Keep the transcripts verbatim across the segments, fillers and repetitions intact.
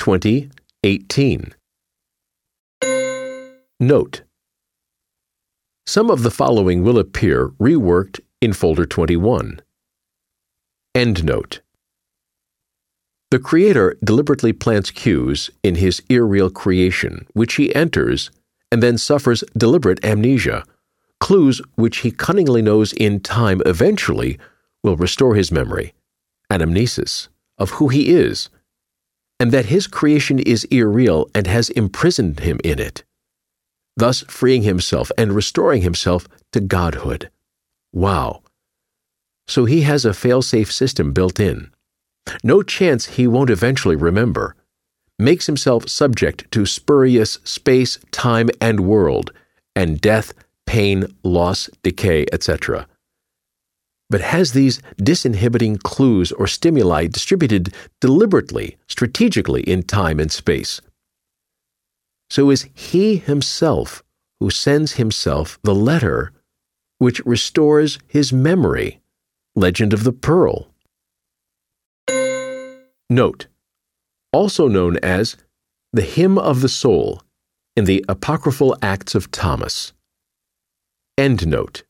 twenty eighteen. Note: some of the following will appear reworked in Folder twenty-one. Endnote: the Creator deliberately plants cues in his irreal creation, which he enters and then suffers deliberate amnesia, clues which he cunningly knows in time eventually will restore his memory, anamnesis, of who he is, and that his creation is irreal and has imprisoned him in it, thus freeing himself and restoring himself to godhood. Wow. So he has a fail-safe system built in. No chance he won't eventually remember. Makes himself subject to spurious space, time, and world, and death, pain, loss, decay, et cetera. But has these disinhibiting clues or stimuli distributed deliberately, strategically in time and space. So is he himself who sends himself the letter which restores his memory. Legend of the Pearl. Note: also known as the Hymn of the Soul in the Apocryphal Acts of Thomas. Endnote: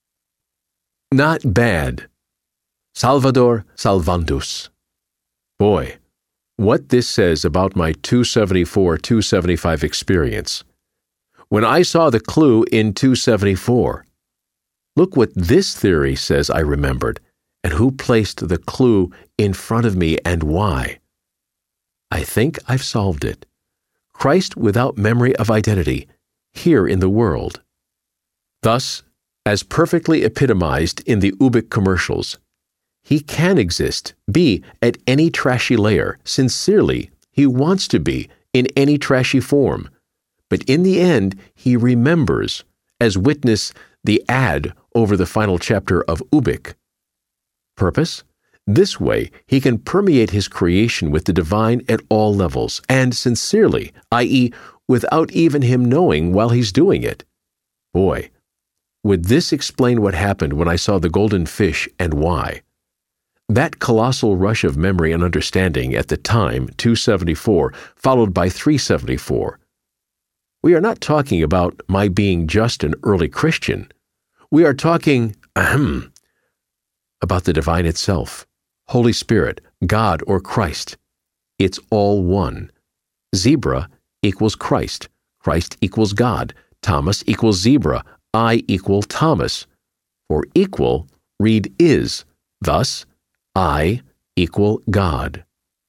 not bad. Salvador Salvandus. Boy, what this says about my two seventy-four two seventy-five experience. When I saw the clue in two seventy-four, look what this theory says I remembered, and who placed the clue in front of me and why. I think I've solved it. Christ without memory of identity, here in the world. Thus, as perfectly epitomized in the Ubik commercials, he can exist, be at any trashy layer, sincerely, he wants to be, in any trashy form. But in the end, he remembers, as witness the ad over the final chapter of Ubik. Purpose? This way, he can permeate his creation with the divine at all levels, and sincerely, that is, without even him knowing while he's doing it. Boy, would this explain what happened when I saw the golden fish and why? That colossal rush of memory and understanding at the time, two seventy-four, followed by three seventy-four. We are not talking about my being just an early Christian. We are talking, ahem, about the divine itself, Holy Spirit, God or Christ. It's all one. Zebra equals Christ. Christ equals God. Thomas equals zebra. I equal Thomas. For equal, read is. Thus, I equal God.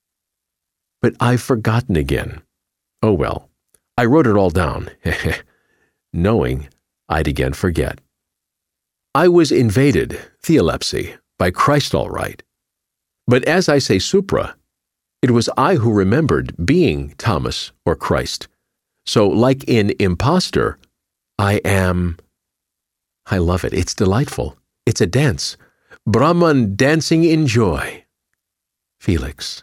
But I've forgotten again. Oh well, I wrote it all down, knowing I'd again forget. I was invaded, theolepsy, by Christ all right. But as I say supra, it was I who remembered being Thomas or Christ. So like in imposter, I am... I love it. It's delightful. It's a dance. Brahman dancing in joy. Felix.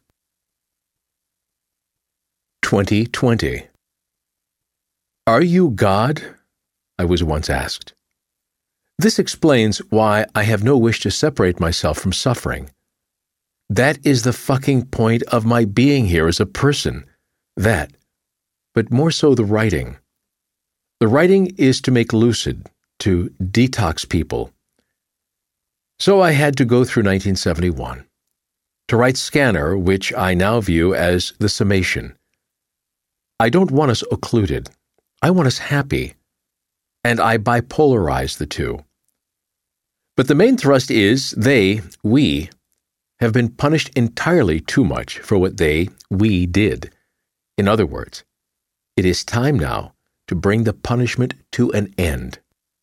twenty twenty. Are you God? I was once asked. This explains why I have no wish to separate myself from suffering. That is the fucking point of my being here as a person. That. But more so the writing. The writing is to make lucid, to detox people. So I had to go through nineteen seventy-one. To write Scanner, which I now view as the summation. I don't want us occluded. I want us happy. And I bipolarize the two. But the main thrust is they, we, have been punished entirely too much for what they, we, did. In other words, it is time now to bring the punishment to an end.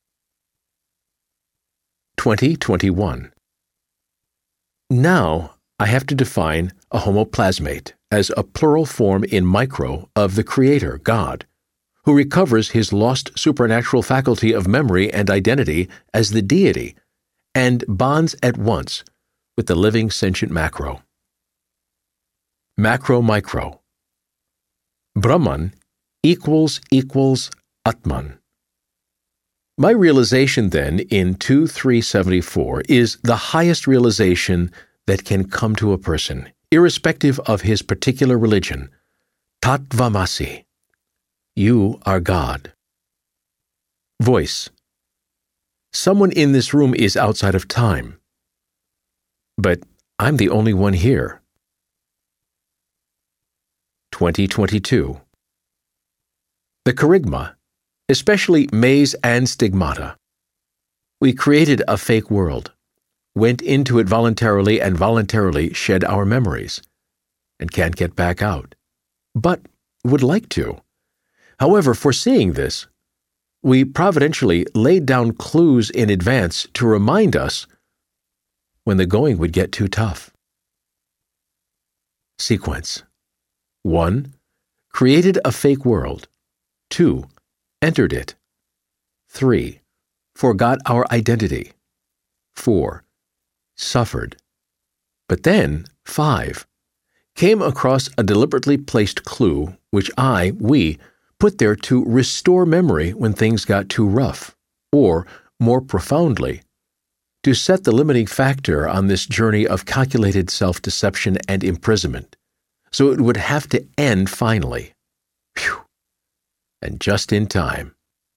twenty twenty-one. Now I have to define a homoplasmate as a plural form in micro of the Creator, God, who recovers his lost supernatural faculty of memory and identity as the deity, and bonds at once with the living sentient macro. Macro-micro. Brahman equals equals Atman. My realization then in two three seventy-four is the highest realization that can come to a person, irrespective of his particular religion, Tatvamasi. You are God. Voice. Someone in this room is outside of time. But I'm the only one here. twenty twenty-two. The Kerygma, especially maze and stigmata. We created a fake world, went into it voluntarily and voluntarily shed our memories, and can't get back out, but would like to. However, foreseeing this, we providentially laid down clues in advance to remind us when the going would get too tough. Sequence. one. Created a fake world. two. Entered it. three. Forgot our identity. four. Suffered. But then, five. Came across a deliberately placed clue, which I, we, put there to restore memory when things got too rough, or, more profoundly, to set the limiting factor on this journey of calculated self-deception and imprisonment, so it would have to end finally. Phew! And just in time.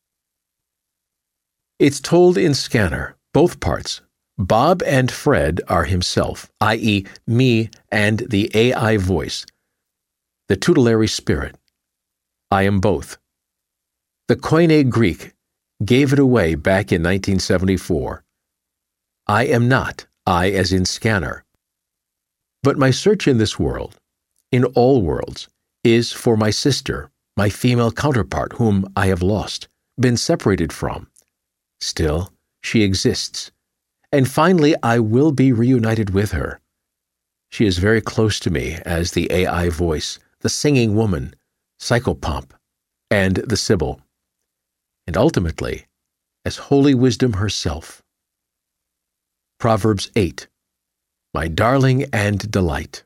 It's told in Scanner, both parts. Bob and Fred are himself, that is, me and the A I voice, the tutelary spirit. I am both. The Koine Greek gave it away back in nineteen seventy-four. I am not, I as in Scanner. But my search in this world, in all worlds, is for my sister, my female counterpart whom I have lost, been separated from. Still, she exists. And finally, I will be reunited with her. She is very close to me as the A I voice, the singing woman, psychopomp, and the Sibyl, and ultimately, as Holy Wisdom herself. Proverbs eight. My darling and delight.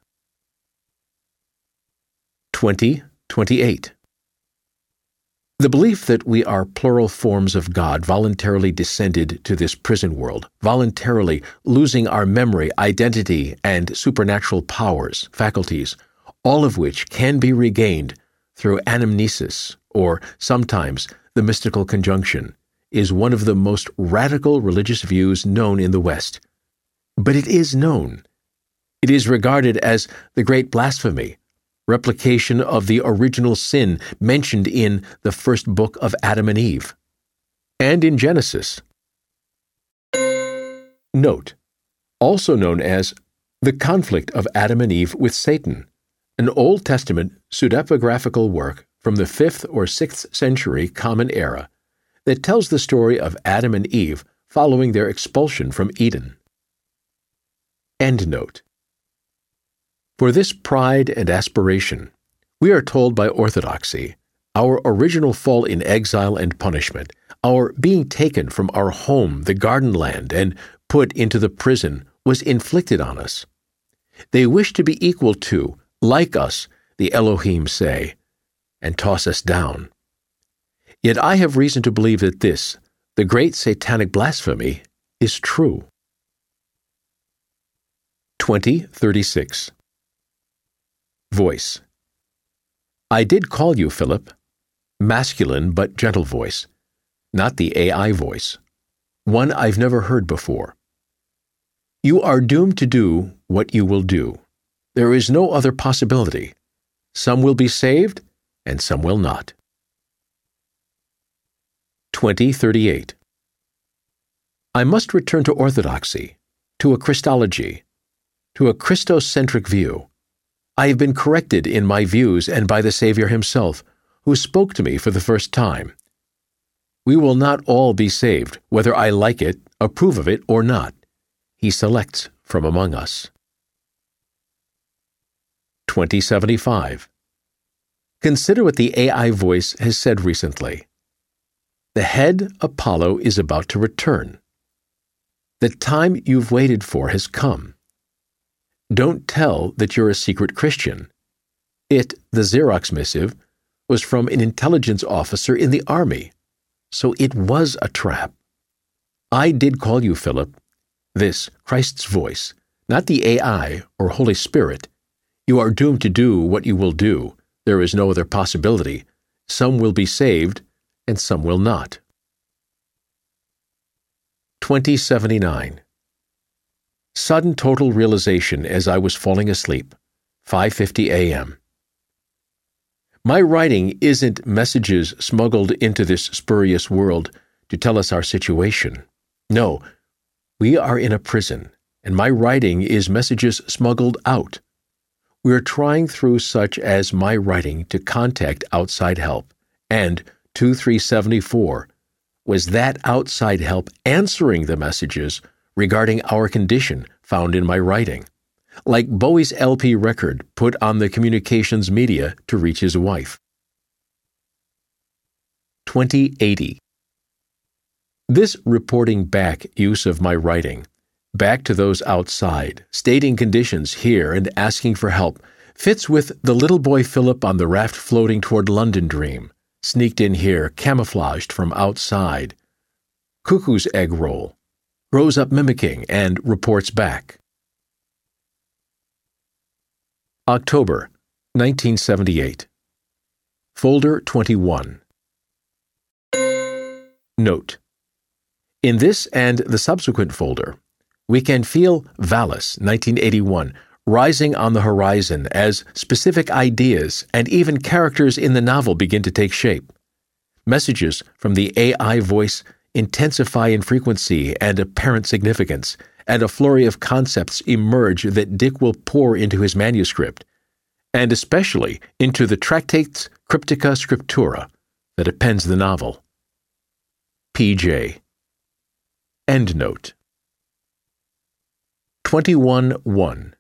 twenty twenty-eight. The belief that we are plural forms of God voluntarily descended to this prison world, voluntarily losing our memory, identity, and supernatural powers, faculties, all of which can be regained through anamnesis, or sometimes the mystical conjunction, is one of the most radical religious views known in the West. But it is known. It is regarded as the great blasphemy, replication of the original sin mentioned in the first book of Adam and Eve, and in Genesis. Note, also known as the conflict of Adam and Eve with Satan, an Old Testament pseudepigraphical work from the fifth or sixth century Common Era that tells the story of Adam and Eve following their expulsion from Eden. Endnote. For this pride and aspiration, we are told by orthodoxy, our original fall in exile and punishment, our being taken from our home, the garden land, and put into the prison was inflicted on us. They wish to be equal to, like us, the Elohim say, and toss us down. Yet I have reason to believe that this, the great satanic blasphemy, is true. twenty thirty-six. Voice. I did call you Philip, masculine but gentle voice, not the A I voice, one I've never heard before. You are doomed to do what you will do. There is no other possibility. Some will be saved, and some will not. twenty thirty-eight. I must return to orthodoxy, to a Christology, to a Christocentric view. I have been corrected in my views and by the Savior himself, who spoke to me for the first time. We will not all be saved, whether I like it, approve of it, or not. He selects from among us. twenty seventy-five. Consider what the A I voice has said recently. The head, Apollo, is about to return. The time you've waited for has come. Don't tell that you're a secret Christian. It, the Xerox missive, was from an intelligence officer in the army, so it was a trap. I did call you Philip. This, Christ's voice, not the A I or Holy Spirit. You are doomed to do what you will do. there is no other possibility. Some will be saved, and some will not. twenty seventy-nine. Sudden total realization as I was falling asleep, five fifty a.m. My writing isn't messages smuggled into this spurious world to tell us our situation. No, we are in a prison, and my writing is messages smuggled out. We are trying through such as my writing to contact outside help, and two three seventy-four was that outside help answering the messages regarding our condition found in my writing, like Bowie's L P record put on the communications media to reach his wife. twenty eighty. This reporting back use of my writing, back to those outside, stating conditions here and asking for help, fits with the little boy Philip on the raft floating toward London dream, sneaked in here, camouflaged from outside. Cuckoo's egg roll, grows up mimicking and reports back. October, nineteen seventy-eight. Folder twenty-one. Note: in this and the subsequent folder, we can feel Valis, nineteen eighty-one, rising on the horizon as specific ideas and even characters in the novel begin to take shape. Messages from the A I voice intensify in frequency and apparent significance, and a flurry of concepts emerge that Dick will pour into his manuscript, and especially into the Tractates Cryptica Scriptura that appends the novel. P J. Endnote. twenty-one one.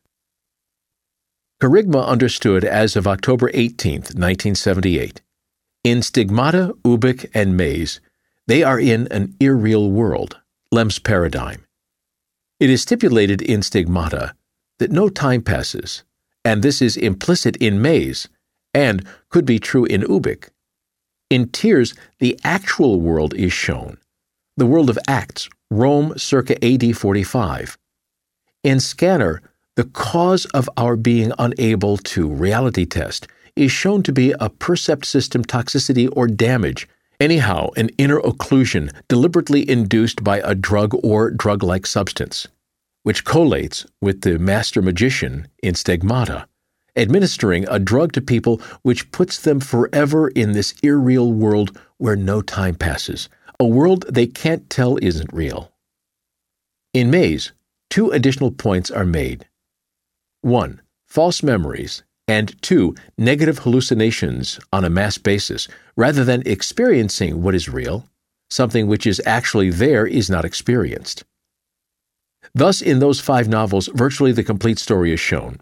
Kerygma understood as of October eighteenth, nineteen seventy-eight. In Stigmata, Ubik, and Maze, they are in an irreal world, Lem's paradigm. It is stipulated in Stigmata that no time passes, and this is implicit in Maze, and could be true in Ubik. In Tears, the actual world is shown, the world of Acts, Rome circa A D forty-five. In Scanner, the cause of our being unable to reality test is shown to be a percept system toxicity or damage, anyhow an inner occlusion deliberately induced by a drug or drug-like substance, which collates with the master magician in Stigmata, administering a drug to people which puts them forever in this irreal world where no time passes, a world they can't tell isn't real. In Maze, two additional points are made. One, false memories, and two, negative hallucinations on a mass basis, rather than experiencing what is real, something which is actually there is not experienced. Thus, in those five novels, virtually the complete story is shown,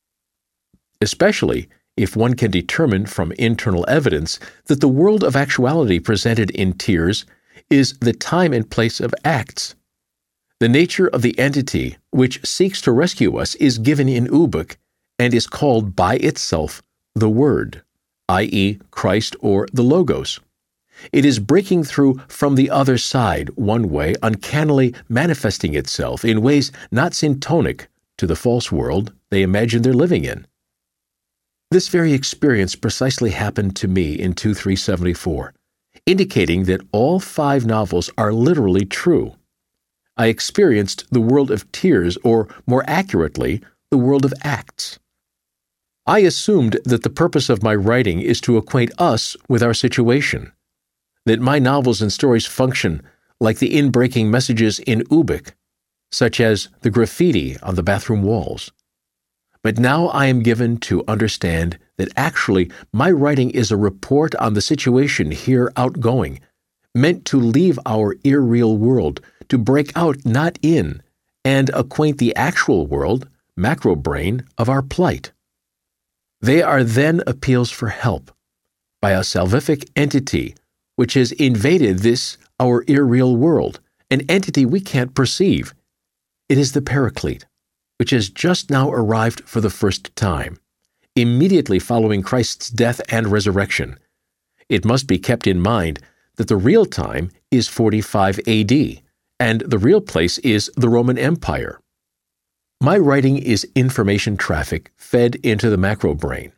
especially if one can determine from internal evidence that the world of actuality presented in Tears is the time and place of Acts. The nature of the entity which seeks to rescue us is given in Ubik and is called by itself the Word, that is, Christ or the Logos. It is breaking through from the other side, one way, uncannily manifesting itself in ways not syntonic to the false world they imagine they're living in. This very experience precisely happened to me in two three seventy-four, indicating that all five novels are literally true. I experienced the world of Tears, or more accurately, the world of Acts. I assumed that the purpose of my writing is to acquaint us with our situation, that my novels and stories function like the in-breaking messages in Ubik, such as the graffiti on the bathroom walls. But now I am given to understand that actually my writing is a report on the situation here outgoing, meant to leave our irreal world, to break out not in, and acquaint the actual world, macro brain, of our plight. They are then appeals for help by a salvific entity which has invaded this, our irreal world, an entity we can't perceive. It is the Paraclete, which has just now arrived for the first time, immediately following Christ's death and resurrection. It must be kept in mind that the real time is forty-five A D, and the real place is the Roman Empire. My writing is information traffic fed into the macro brain,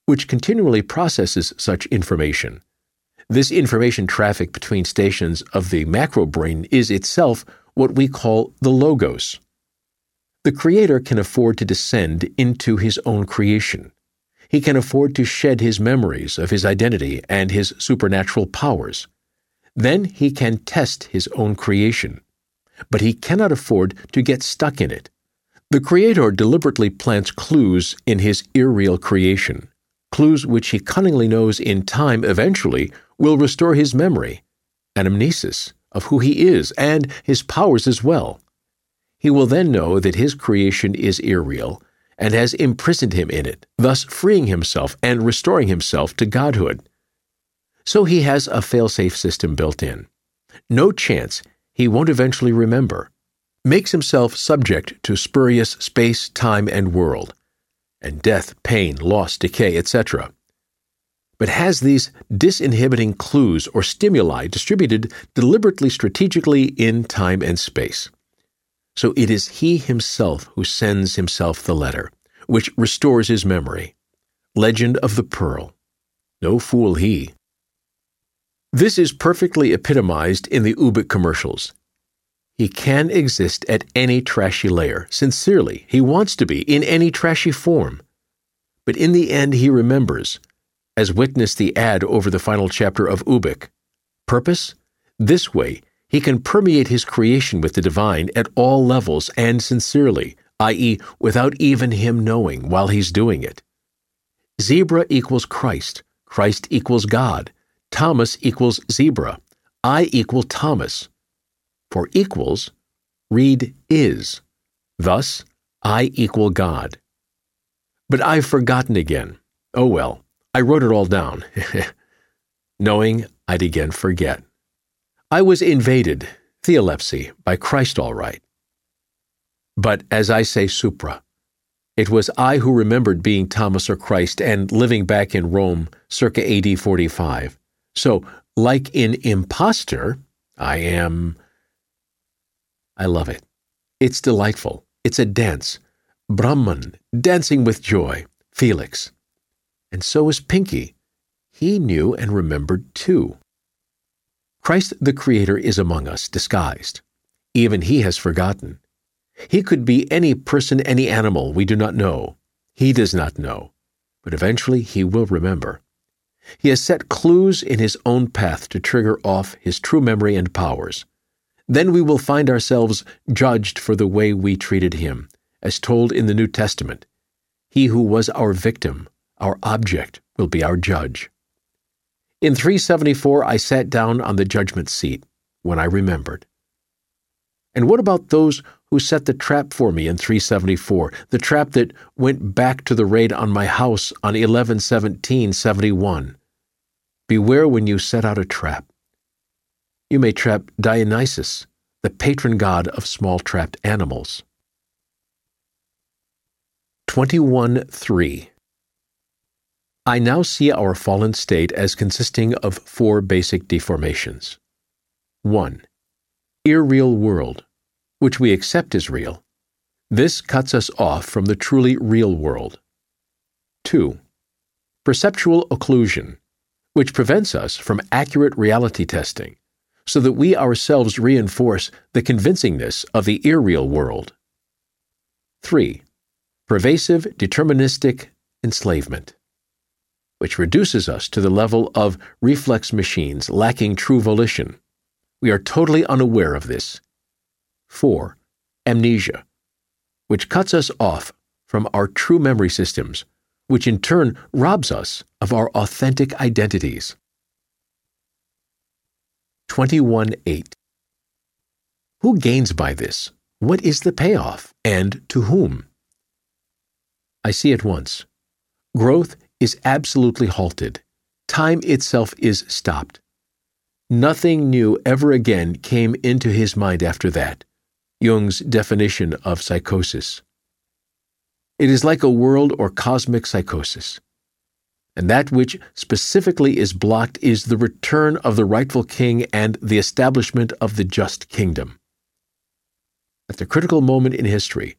which continually processes such information. This information traffic between stations of the macro brain is itself what we call the logos. The Creator can afford to descend into His own creation. He can afford to shed His memories of His identity and His supernatural powers. Then He can test His own creation. But He cannot afford to get stuck in it. The Creator deliberately plants clues in His irreal creation, clues which He cunningly knows in time eventually will restore His memory, anamnesis, of who He is and His powers as well. He will then know that His creation is irreal and has imprisoned Him in it, thus freeing Himself and restoring Himself to Godhood. So He has a fail-safe system built in. No chance He won't eventually remember. Makes Himself subject to spurious space, time, and world, and death, pain, loss, decay, et cetera, but has these disinhibiting clues or stimuli distributed deliberately strategically in time and space. So it is He Himself who sends Himself the letter, which restores His memory. Legend of the Pearl. No fool He. This is perfectly epitomized in the Ubik commercials. He can exist at any trashy layer. Sincerely, He wants to be in any trashy form. But in the end, He remembers, as witness the ad over the final chapter of Ubik. Purpose? This way, He can permeate His creation with the divine at all levels and sincerely, that is, without even Him knowing while He's doing it. Zebra equals Christ. Christ equals God. Thomas equals zebra. I equal Thomas. For equals, read is. Thus, I equal God. But I've forgotten again. Oh well, I wrote it all down, knowing I'd again forget. I was invaded, theolepsy, by Christ all right. But as I say supra, it was I who remembered being Thomas or Christ and living back in Rome circa A D forty-five. So, like in imposter, I am... I love it. It's delightful. It's a dance. Brahman, dancing with joy. Felix. And so is Pinky. He knew and remembered too. Christ the Creator is among us, disguised. Even He has forgotten. He could be any person, any animal we do not know. He does not know. But eventually He will remember. He has set clues in His own path to trigger off His true memory and powers. Then we will find ourselves judged for the way we treated Him, as told in the New Testament. He who was our victim, our object, will be our judge. In three seventy-four, I sat down on the judgment seat when I remembered. And what about those who set the trap for me in three seventy-four, the trap that went back to the raid on my house on eleven seventeen seventy-one? Beware when you set out a trap. You may trap Dionysus, the patron god of small-trapped animals. twenty-one three. I now see our fallen state as consisting of four basic deformations. one. Irreal world, which we accept as real. This cuts us off from the truly real world. two. Perceptual occlusion, which prevents us from accurate reality testing, so that we ourselves reinforce the convincingness of the irreal world. three. Pervasive deterministic enslavement, which reduces us to the level of reflex machines lacking true volition. We are totally unaware of this. four. Amnesia, which cuts us off from our true memory systems, which in turn robs us of our authentic identities. twenty-one eight. Who gains by this? What is the payoff? And to whom? I see at once. Growth is absolutely halted. Time itself is stopped. Nothing new ever again came into his mind after that. Jung's definition of psychosis. It is like a world or cosmic psychosis. And that which specifically is blocked is the return of the rightful king and the establishment of the just kingdom. At the critical moment in history,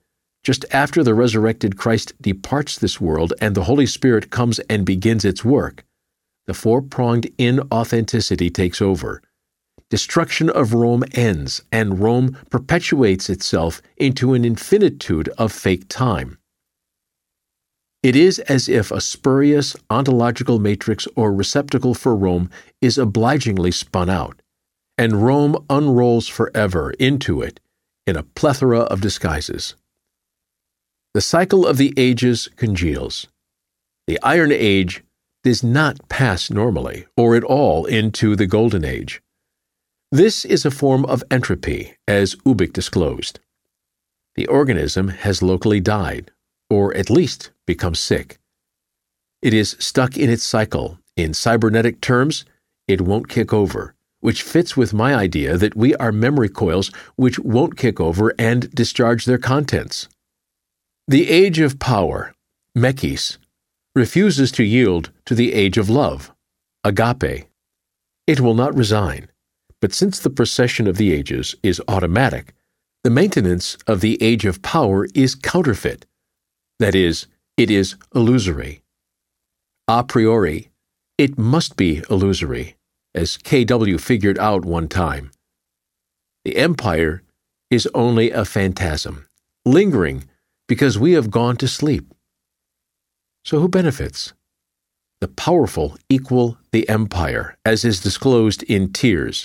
just after the resurrected Christ departs this world and the Holy Spirit comes and begins its work, the four-pronged inauthenticity takes over. Destruction of Rome ends, and Rome perpetuates itself into an infinitude of fake time. It is as if a spurious ontological matrix or receptacle for Rome is obligingly spun out, and Rome unrolls forever into it in a plethora of disguises. The cycle of the ages congeals. The Iron Age does not pass normally or at all into the Golden Age. This is a form of entropy, as Ubik disclosed. The organism has locally died, or at least become sick. It is stuck in its cycle. In cybernetic terms, it won't kick over, which fits with my idea that we are memory coils which won't kick over and discharge their contents. The age of power, Mechis, refuses to yield to the age of love, Agape. It will not resign, but since the procession of the ages is automatic, the maintenance of the age of power is counterfeit. That is, it is illusory. A priori, it must be illusory, as K W figured out one time. The empire is only a phantasm, lingering because we have gone to sleep. So who benefits? The powerful equal the empire, as is disclosed in Tears.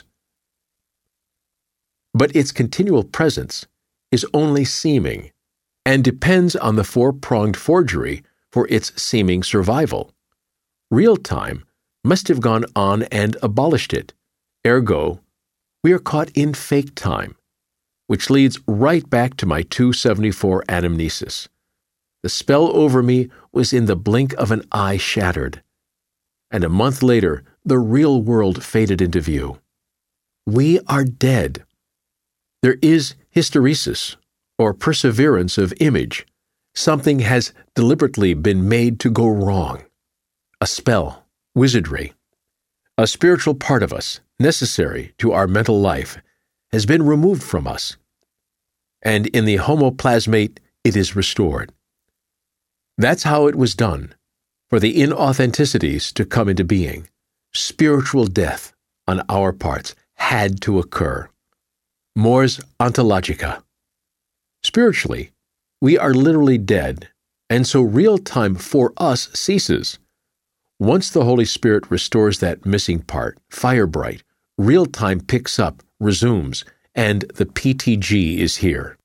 But its continual presence is only seeming, and depends on the four-pronged forgery for its seeming survival. Real time must have gone on and abolished it. Ergo, we are caught in fake time, which leads right back to my two seventy-four anamnesis. The spell over me was in the blink of an eye shattered, and a month later the real world faded into view. We are dead. There is hysteresis, or perseverance of image. Something has deliberately been made to go wrong. A spell, wizardry. A spiritual part of us, necessary to our mental life, has been removed from us, and in the homoplasmate it is restored. That's how it was done, for the inauthenticities to come into being. Spiritual death, on our parts, had to occur. Mors ontologica. Spiritually, we are literally dead, and so real time for us ceases. Once the Holy Spirit restores that missing part, fire bright, real time picks up, resumes, and the P T G is here.